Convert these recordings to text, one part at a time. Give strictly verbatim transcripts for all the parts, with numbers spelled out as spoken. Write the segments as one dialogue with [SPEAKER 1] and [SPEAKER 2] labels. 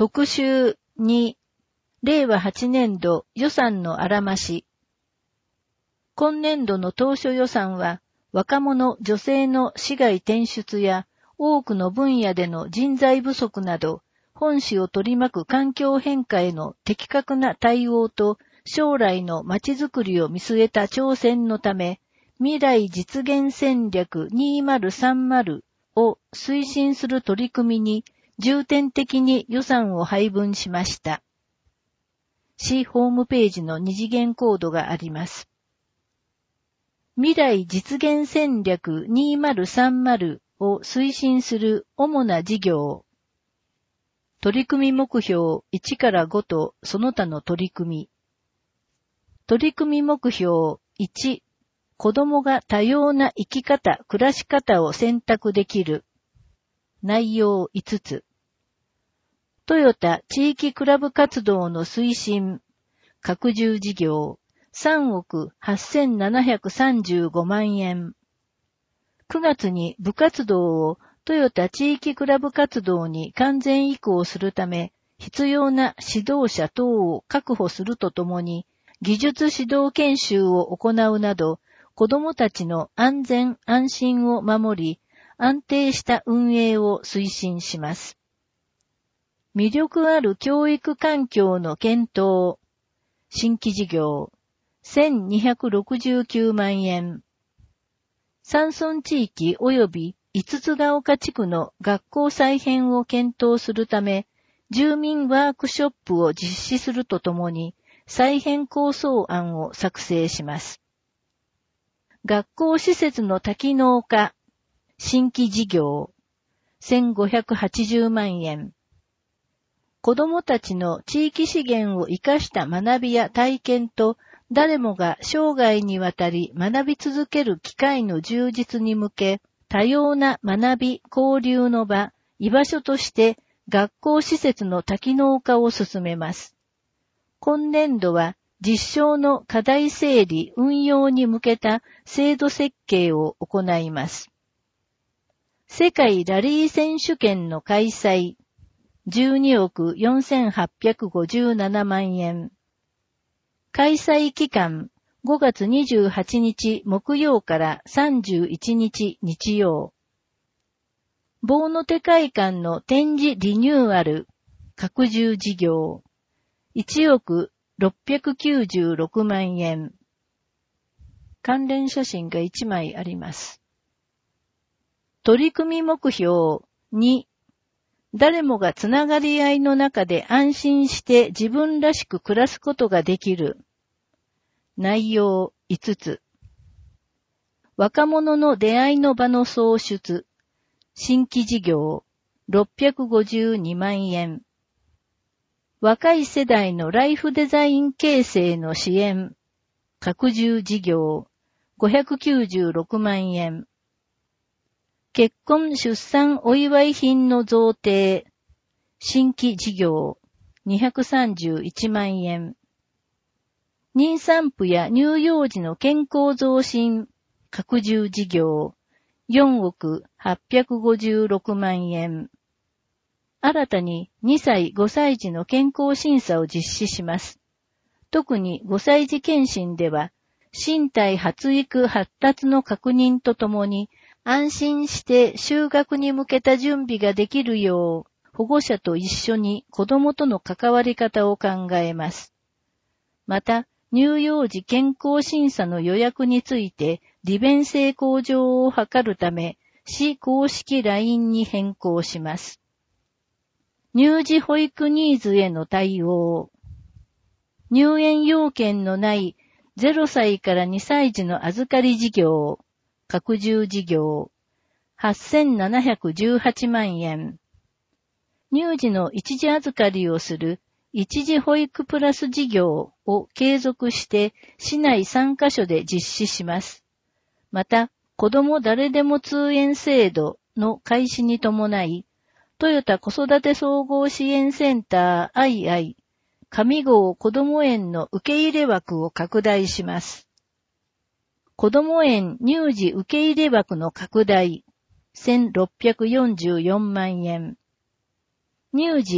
[SPEAKER 1] 特集に、れいわはちねんど予算のあらまし。今年度の当初予算は、若者・女性の市外転出や多くの分野での人材不足など、本市を取り巻く環境変化への的確な対応と将来のまちづくりを見据えた挑戦のため、未来実現戦略にせんさんじゅうを推進する取り組みに重点的に予算を配分しました。市ホームページの二次元コードがあります。未来実現戦略にせんさんじゅうを推進する主な事業。取り組み目標いちからごとその他の取り組み。取り組み目標いち、子供が多様な生き方、暮らし方を選択できる。内容いつつ。トヨタ地域クラブ活動の推進、拡充事業。さんおくはっせんななひゃくさんじゅうごまんえん。くがつに部活動をトヨタ地域クラブ活動に完全移行するため、必要な指導者等を確保するとともに、技術指導研修を行うなど、子どもたちの安全安心を守り、安定した運営を推進します。魅力ある教育環境の検討、新規事業、せんにひゃくろくじゅうきゅうまんえん。山村地域及び五つが丘地区の学校再編を検討するため、住民ワークショップを実施するとともに、再編構想案を作成します。学校施設の多機能化、新規事業、せんごひゃくはちじゅうまんえん。子どもたちの地域資源を生かした学びや体験と、誰もが生涯にわたり学び続ける機会の充実に向け、多様な学び、交流の場、居場所として学校施設の多機能化を進めます。今年度は実証の課題整理、運用に向けた制度設計を行います。世界ラリー選手権の開催、じゅうにおくよんせんはっぴゃくごじゅうななまんえん。開催期間、ごがつにじゅうはちにち木曜からさんじゅういちにち日曜。ボーノテ会館の展示リニューアル、拡充事業、いちおくろっぴゃくきゅうじゅうろくまんえん。関連写真がいちまいあります。取り組み目標に、誰もがつながり合いの中で安心して自分らしく暮らすことができる。内容いつつ。若者の出会いの場の創出。新規事業ろっぴゃくごじゅうにまんえん。若い世代のライフデザイン形成の支援。拡充事業ごひゃくきゅうじゅうろくまんえん。結婚出産お祝い品の贈呈。新規事業にひゃくさんじゅういちまんえん。妊産婦や乳幼児の健康増進。拡充事業よんおくはっぴゃくごじゅうろくまんえん。新たににさいごさい児の健康審査を実施します。特にごさい児検診では、身体発育発達の確認とともに、安心して就学に向けた準備ができるよう、保護者と一緒に子どもとの関わり方を考えます。また、乳幼児健康審査の予約について利便性向上を図るため、市公式 ライン に変更します。乳児保育ニーズへの対応。入園要件のないゼロさいからにさい児の預かり事業。拡充事業はっせんななひゃくじゅうはちまんえん。乳児の一時預かりをする一時保育プラス事業を継続して市内さんカ所で実施します。また、子ども誰でも通園制度の開始に伴い、トヨタ子育て総合支援センター アイアイ、上郷こども園の受け入れ枠を拡大します。こども園乳児受け入れ枠の拡大、せんろっぴゃくよんじゅうよんまんえん。乳児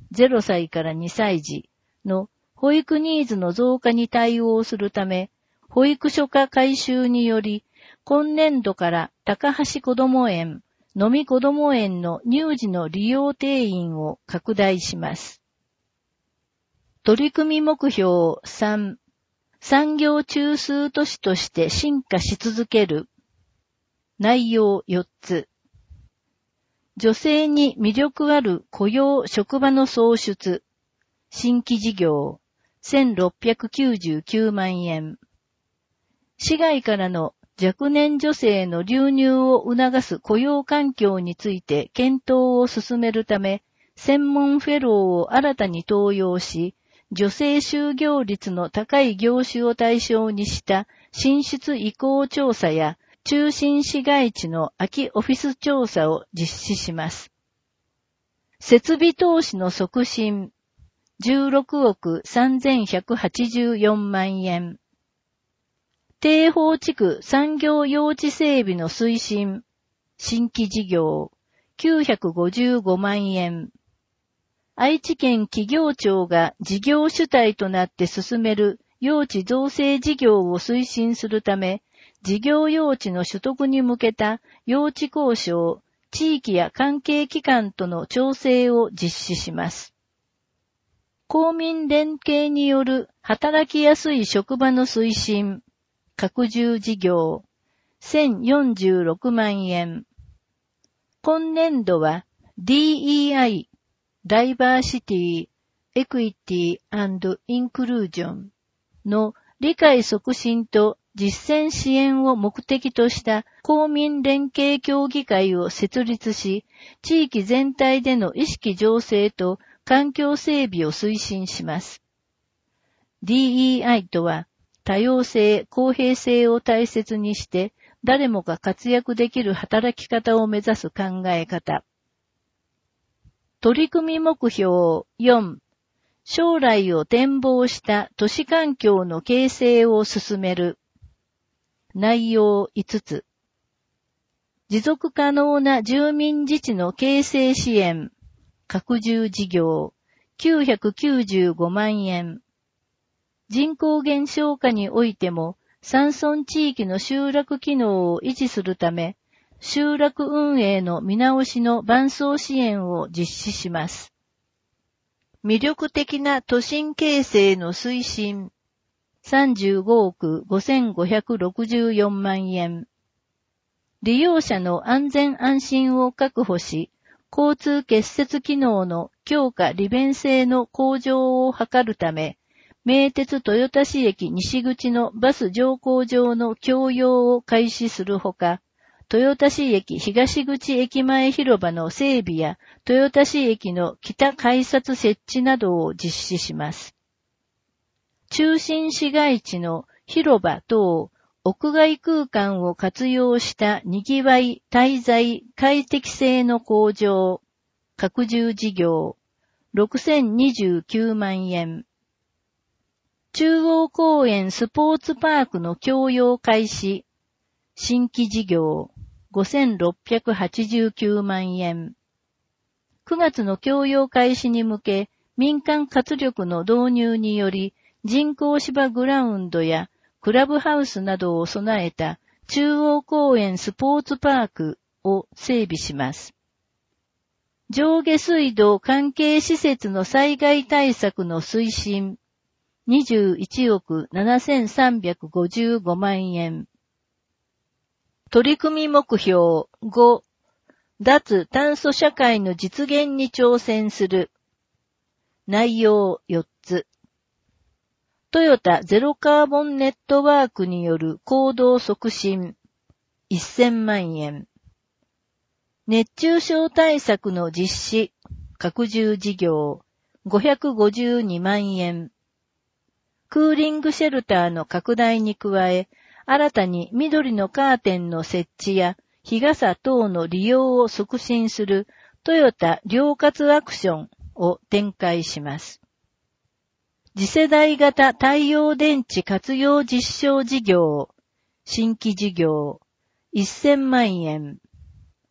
[SPEAKER 1] ゼロさいからにさい児の保育ニーズの増加に対応するため、保育所化改修により、今年度から高橋こども園、のみこども園の乳児の利用定員を拡大します。取り組み目標さん、産業中枢都市として進化し続ける。内容よっつ。女性に魅力ある雇用職場の創出。新規事業、せんろっぴゃくきゅうじゅうきゅうまんえん。市外からの若年女性の流入を促す雇用環境について検討を進めるため、専門フェローを新たに登用し、女性就業率の高い業種を対象にした進出意向調査や中心市街地の空きオフィス調査を実施します。設備投資の促進、じゅうろくおくさんぜんひゃくはちじゅうよんまんえん。低放地産業用地整備の推進、新規事業、きゅうひゃくごじゅうごまんえん。愛知県企業庁が事業主体となって進める用地造成事業を推進するため、事業用地の取得に向けた用地交渉、地域や関係機関との調整を実施します。公民連携による働きやすい職場の推進、拡充事業、せんよんじゅうろくまんえん。今年度は ディーイーアイ、ダイバーシティ、エクイティ&インクルージョンの理解促進と実践支援を目的とした公民連携協議会を設立し、地域全体での意識醸成と環境整備を推進します。ディーイーアイ とは、多様性、公平性を大切にして、誰もが活躍できる働き方を目指す考え方。取り組み目標よん、将来を展望した都市環境の形成を進める。内容いつつ。持続可能な住民自治の形成支援。拡充事業、きゅうひゃくきゅうじゅうごまんえん。人口減少下においても、山村地域の集落機能を維持するため、集落運営の見直しの伴走支援を実施します。魅力的な都心形成の推進、さんじゅうごおくごせんごひゃくろくじゅうよんまんえん。利用者の安全安心を確保し、交通結節機能の強化利便性の向上を図るため、名鉄豊田市駅西口のバス乗降場の共用を開始するほか、豊田市駅東口駅前広場の整備や豊田市駅の北改札設置などを実施します。中心市街地の広場等屋外空間を活用した賑わい、滞在、快適性の向上、拡充事業、ろくせんにじゅうきゅうまんえん。中央公園スポーツパークの共用開始、新規事業、ごせんろっぴゃくはちじゅうきゅうまんえん。くがつの共用開始に向け、民間活力の導入により、人工芝グラウンドやクラブハウスなどを備えた中央公園スポーツパークを整備します。上下水道関係施設の災害対策の推進、にじゅういちおくななせんさんびゃくごじゅうごまんえん。取り組み目標ご、脱炭素社会の実現に挑戦する。内容よっつ。トヨタゼロカーボンネットワークによる行動促進、せんまんえん。熱中症対策の実施、拡充事業、ごひゃくごじゅうにまんえん。クーリングシェルターの拡大に加え、新たに緑のカーテンの設置や日傘等の利用を促進するトヨタ両活アクションを展開します。次世代型太陽電池活用実証事業、新規事業、せんまんえん。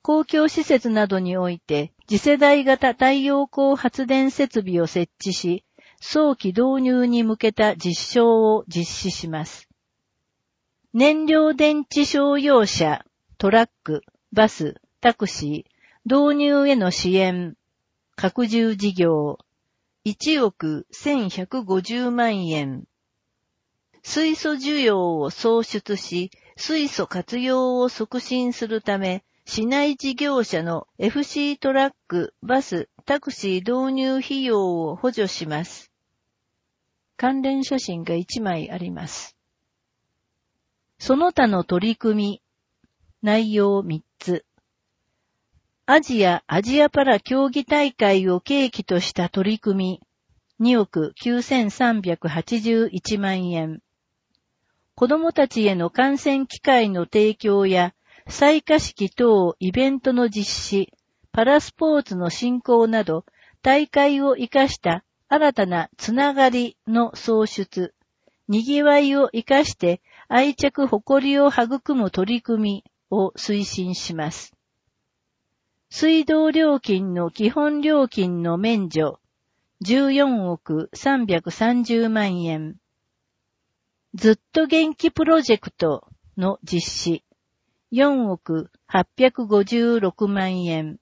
[SPEAKER 1] 公共施設などにおいて次世代型太陽光発電設備を設置し、早期導入に向けた実証を実施します。燃料電池商用車、トラック、バス、タクシー、導入への支援、拡充事業、いちおくせんひゃくごじゅうまんえん。水素需要を創出し、水素活用を促進するため、市内事業者の エフシー トラック、バス、タクシー導入費用を補助します。関連写真がいちまいあります。その他の取り組み、内容みっつ。アジア・アジアパラ競技大会を契機とした取り組み、におくきゅうせんさんびゃくはちじゅういちまんえん。子どもたちへの観戦機会の提供や、採火式等イベントの実施、パラスポーツの振興など、大会を生かした新たなつながりの創出、賑わいを生かして愛着誇りを育む取り組みを推進します。水道料金の基本料金の免除、じゅうよんおくさんびゃくさんじゅうまんえん。ずっと元気プロジェクトの実施、よんおくはっぴゃくごじゅうろくまんえん。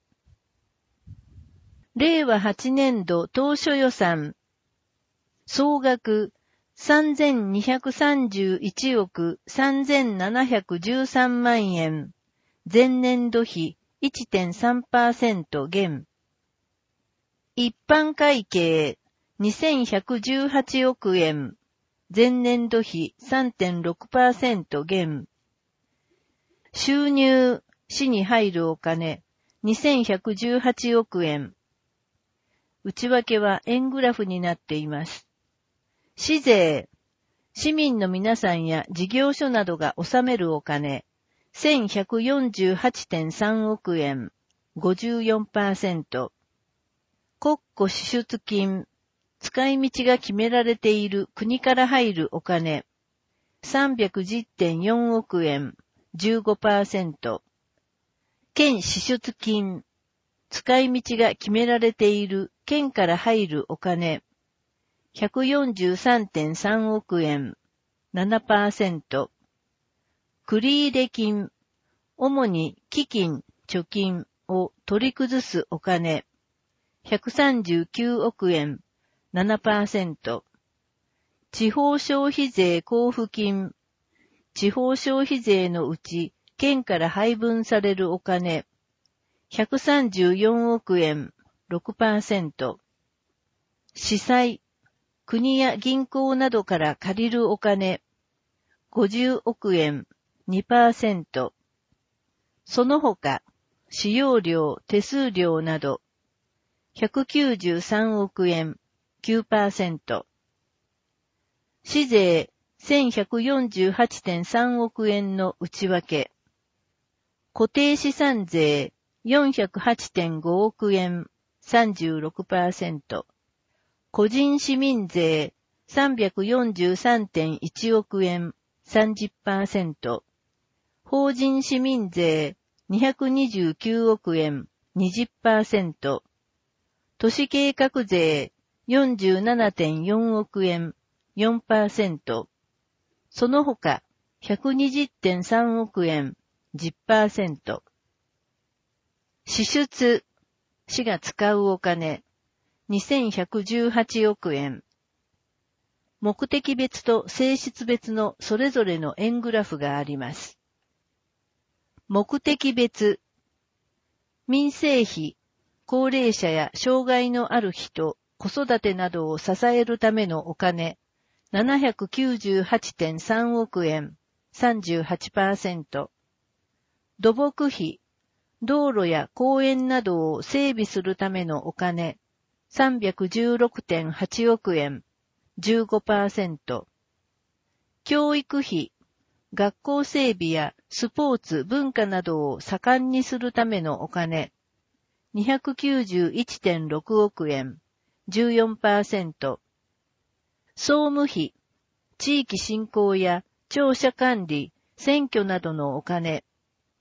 [SPEAKER 1] れいわはちねんど当初予算、総額さんぜんにひゃくさんじゅういちおくさんぜんななひゃくじゅうさんまんえん、前年度比 いってんさんパーセント 減。一般会計にせんひゃくじゅうはちおくえん、前年度比 さんてんろくパーセント 減。収入、市に入るお金、にせんひゃくじゅうはちおくえん。内訳は円グラフになっています。市税、市民の皆さんや事業所などが納めるお金、せんひゃくよんじゅうはちてんさんおくえん、ごじゅうよんパーセント。国庫支出金、使い道が決められている国から入るお金、さんびゃくじゅってんよんおくえん、じゅうごパーセント。県支出金、使い道が決められている県から入るお金、ひゃくよんじゅうさんてんさんおくえん、ななパーセント。繰入金、主に基金、貯金を取り崩すお金、ひゃくさんじゅうきゅうおくえん、ななパーセント。地方消費税交付金、地方消費税のうち県から配分されるお金、ひゃくさんじゅうよんおくえん、ろくパーセント。市債、国や銀行などから借りるお金、ごじゅうおくえん、にパーセント。その他、使用料、手数料など、ひゃくきゅうじゅうさんおくえん、きゅうパーセント。市税、せんひゃくよんじゅうはちてんさんおくえんの内訳。固定資産税、よんひゃくはちてんごおくえん、さんじゅうろくパーセント。個人市民税、さんびゃくよんじゅうさんてんいちおくえん、さんじゅっパーセント。法人市民税、にひゃくにじゅうきゅうおくえん、にじゅっパーセント。都市計画税、よんじゅうななてんよんおくえん、よんパーセント。その他、ひゃくにじゅってんさんおくえん、じゅっパーセント。支出、市が使うお金、にせんひゃくじゅうはちおくえん。目的別と性質別のそれぞれの円グラフがあります。目的別、民生費、高齢者や障害のある人、子育てなどを支えるためのお金、ななひゃくきゅうじゅうはちてんさんおくえん、さんじゅうはちパーセント。土木費、道路や公園などを整備するためのお金、さんびゃくじゅうろくてんはちおくえん、じゅうごパーセント。教育費、学校整備やスポーツ、文化などを盛んにするためのお金、にひゃくきゅうじゅういちてんろくおくえん、じゅうよんパーセント。総務費、地域振興や庁舎管理、選挙などのお金、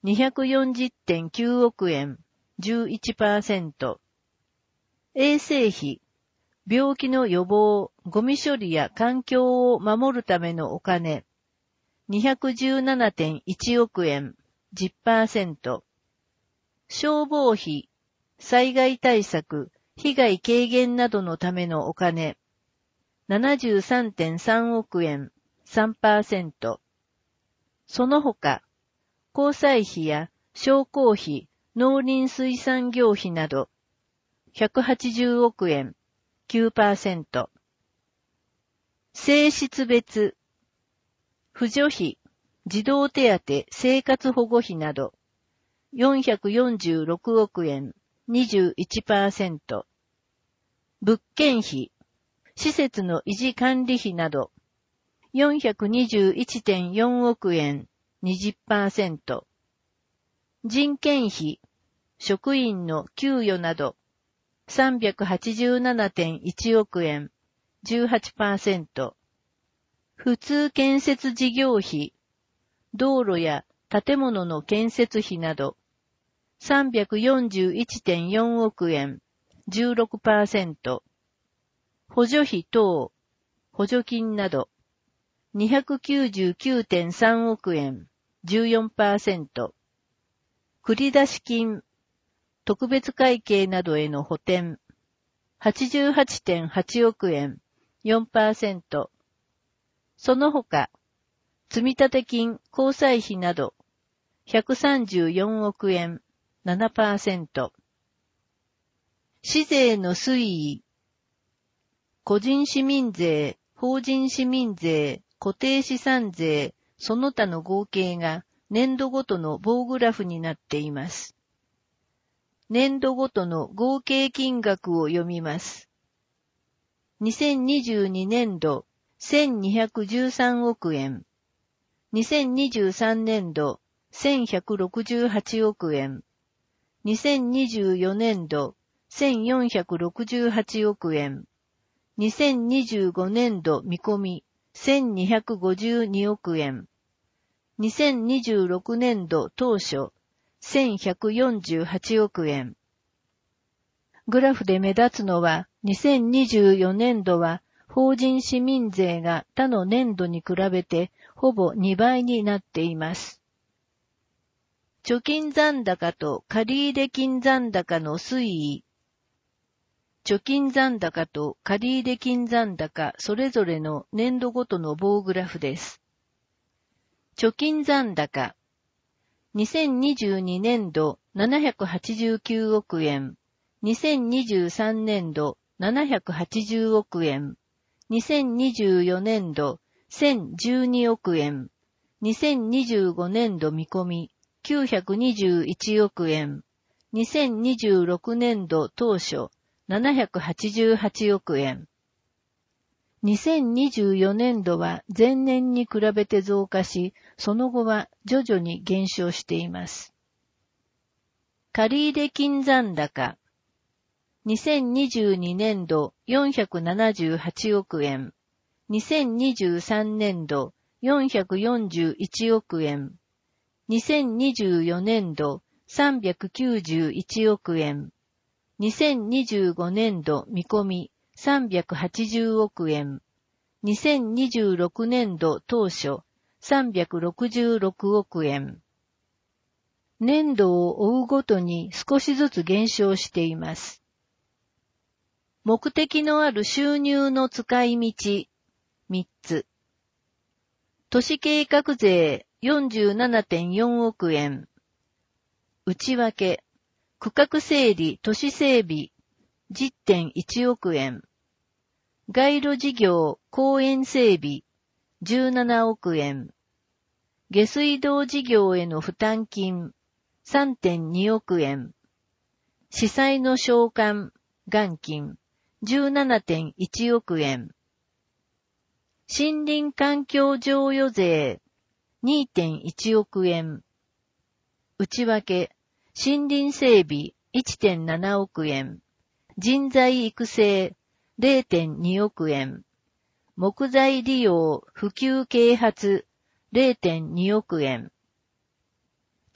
[SPEAKER 1] にひゃくよんじゅうてんきゅうおくえん、じゅういちパーセント。衛生費、病気の予防、ゴミ処理や環境を守るためのお金、にひゃくじゅうななてんいちおくえん、じゅっパーセント。消防費、災害対策、被害軽減などのためのお金、ななじゅうさんてんさんおくえん、さんパーセント。その他、交際費や商工費、農林水産業費など、ひゃくはちじゅうおくえん、きゅうパーセント。性質別、扶助費、児童手当、生活保護費など、よんひゃくよんじゅうろくおくえん、にじゅういちパーセント。物件費、施設の維持管理費など、よんひゃくにじゅういってんよんおくえん、にじゅっパーセント。人件費、職員の給与など、さんびゃくはちじゅうななてんいちおくえん、じゅうはちパーセント。普通建設事業費、道路や建物の建設費など、さんびゃくよんじゅういってんよんおくえん、じゅうろくパーセント。補助費等、補助金など、にひゃくきゅうじゅうきゅうてんさんおくえん、じゅうよんパーセント。繰出金、特別会計などへの補填、はちじゅうはちてんはちおくえん、よんパーセント。その他、積立金、交際費など、ひゃくさんじゅうよんおくえん、ななパーセント。市税の推移、個人市民税、法人市民税、固定資産税、その他の合計が年度ごとの棒グラフになっています。年度ごとの合計金額を読みます。にせんにじゅうにねんど、せんにひゃくじゅうさんおくえん。にせんにじゅうさんねんど、せんひゃくろくじゅうはちおくえん。にせんにじゅうよねんど、せんよんひゃくろくじゅうはちおくえん。にせんにじゅうごねんど見込み、せんにひゃくごじゅうにおくえん。にせんにじゅうろくねんど当初、せんひゃくよんじゅうはちおくえん。グラフで目立つのは、にせんにじゅうよねんどは、法人市民税が他の年度に比べてほぼにばいになっています。貯金残高と借入金残高の推移。貯金残高と借入金残高それぞれの年度ごとの棒グラフです。貯金残高。にせんにじゅうにねんどななひゃくはちじゅうきゅうおくえん。にせんにじゅうさんねんどななひゃくはちじゅうおくえん。にせんにじゅうよねんどせんじゅうにおくえん。にせんにじゅうごねんど見込みきゅうひゃくにじゅういちおくえん。にせんにじゅうろくねんど当初ななひゃくはちじゅうはちおくえん。にせんにじゅうよねんどは前年に比べて増加し、その後は徐々に減少しています。借入金残高。にせんにじゅうにねんどよんひゃくななじゅうはちおくえん。にせんにじゅうさんねんどよんひゃくよんじゅういちおくえん。にせんにじゅうよねんどさんびゃくきゅうじゅういちおくえん。にせんにじゅうごねんど見込みさんびゃくはちじゅうおくえん。にせんにじゅうろくねんど当初さんびゃくろくじゅうろくおくえん。年度を追うごとに少しずつ減少しています。目的のある収入の使い道みっつ。都市計画税 よんじゅうななてんよんおくえん。内訳、区画整理都市整備 じゅってんいちおくえん。街路事業公園整備じゅうななおくえん。下水道事業への負担金 さんてんにおくえん。市債の償還元金 じゅうななてんいちおくえん。森林環境譲与税 にてんいちおくえん。内訳、森林整備 いってんななおくえん。人材育成 れいてんにおくえん。木材利用普及啓発 れいてんにおくえん。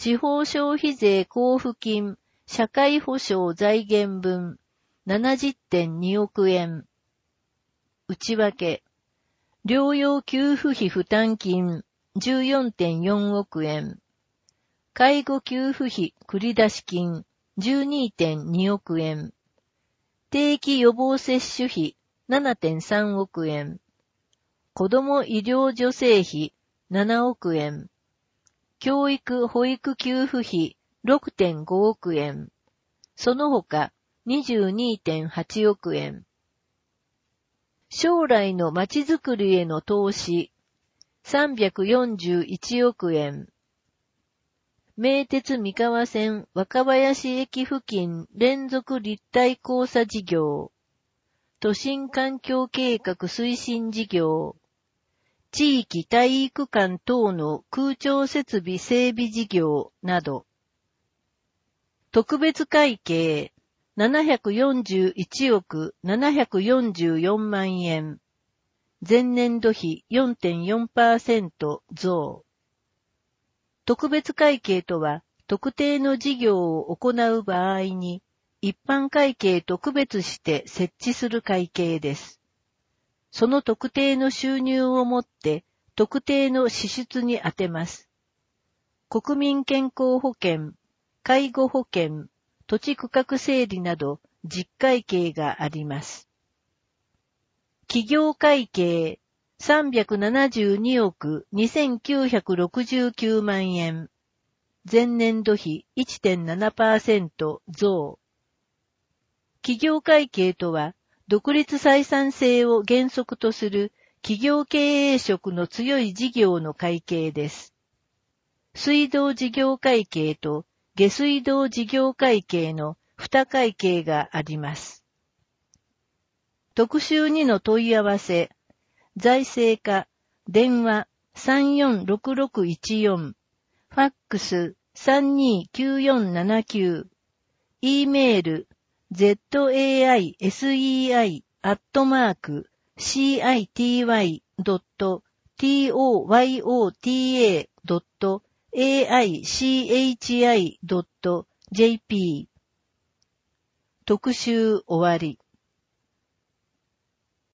[SPEAKER 1] 地方消費税交付金、社会保障財源分 ななじゅってんにおくえん。内訳。療養給付費負担金 じゅうよんてんよんおくえん。介護給付費繰出金 じゅうにてんにおくえん。定期予防接種費 ななてんさんおくえん。子ども医療助成費ななおくえん。教育保育給付費 ろくてんごおくえん。その他 にじゅうにてんはちおくえん。将来のまちづくりへの投資さんびゃくよんじゅういちおくえん。名鉄三河線若林駅付近連続立体交差事業。都心環境計画推進事業。地域体育館等の空調設備整備事業など。特別会計ななひゃくよんじゅういちおくななひゃくよんじゅうよんまんえん。前年度比 よんてんよんパーセント 増。特別会計とは、特定の事業を行う場合に、一般会計と区別して設置する会計です。その特定の収入をもって、特定の支出に充てます。国民健康保険、介護保険、土地区画整理など実会計があります。企業会計さんびゃくななじゅうにおくにせんきゅうひゃくろくじゅうきゅうまんえん。前年度比 いってんななパーセント 増。企業会計とは、独立採算性を原則とする企業経営色の強い事業の会計です。水道事業会計と下水道事業会計のに会計があります。特集にの問い合わせ、財政課、電話さんよんろくろくいちよん、ファックスさんにきゅうよんななきゅう、E メール、zaisei アットマーク シーアイティーワイ ドット トヨタ ドット エーアイシーエイチアイ ドット ジェーピー 特集終わり。